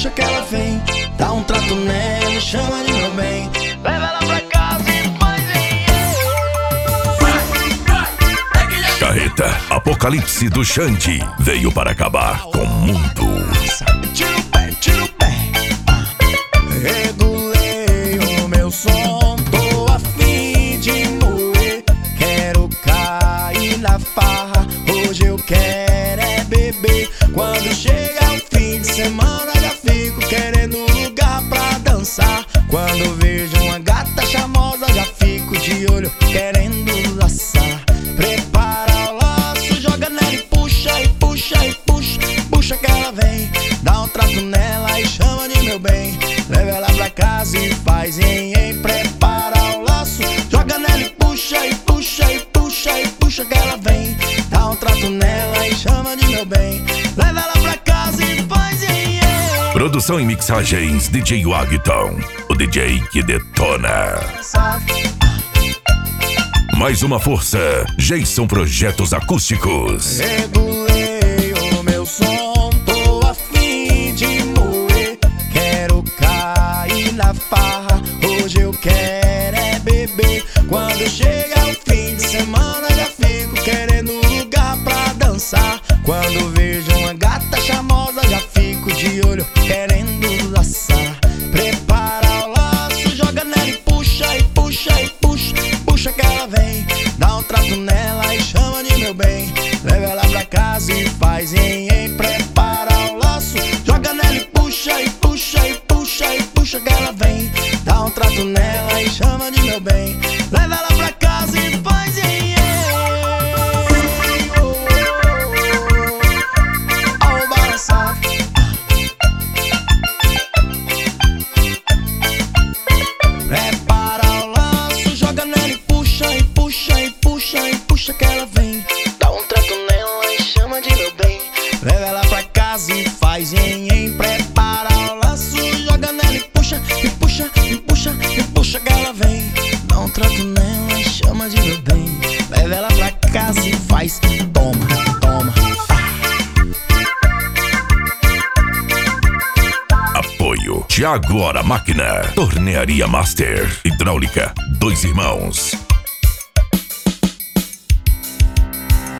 puxa que ela vem. Dá um trato nela e chama de meu bem. Leva ela pra casa e faz Carreta Apocalipse do Xande veio para acabar com o mundo. Tira o pé, tira o pé. Regulei o meu som, tô a fim de moer. Quero cair na farra, hoje eu quero é beber. Quando chega o fim de semana já fico querendo lugar pra dançar. Quando vejo uma gata charmosa já fico de olho querendo laçar. Prepara o laço, joga nela e puxa, e puxa, e puxa. Puxa que ela vem, dá um trato nela e chama de meu bem. Leva ela pra casa e faz em. Prepara o laço, joga nela e puxa, e puxa, e puxa, e puxa que ela vem. Dá um trato nela e chama de meu bem. Leva ela pra casa e faz em. Produção e mixagens DJ Wagton, o DJ que detona. Mais uma força, Jason Projetos Acústicos. Regulei o meu som, tô a fim de moer. Quero cair na farra, hoje eu quero é beber. Quando chega o fim de semana já fico querendo lugar pra dançar. Quando vejo uma gata charmosa já fico de olho querendo laçar. Prepara o laço, joga nela e puxa, e puxa, e puxa. Puxa que ela vem, dá um trato nela e chama de meu bem. Leva ela pra casa e faz em. Prepara o laço, joga nela e puxa, e puxa, e puxa, e puxa que ela vem. Dá um trato nela e chama de meu bem. Leva ela pra casa e faz em. Ao balançar. Prepara o laço, joga nela e puxa, e puxa, e puxa, e puxa que ela vem. Dá um trato nela e chama de meu bem. Leva ela pra casa e faz em. Prepara o laço, joga nela e puxa, e puxa, e puxa, e puxa que ela vem. Dá um trato nela e chama de meu bem. Leva ela pra casa e faz. Toma, toma. Apoio Thiago Hora Máquina, Tornearia Master, Hidráulica, Dois Irmãos.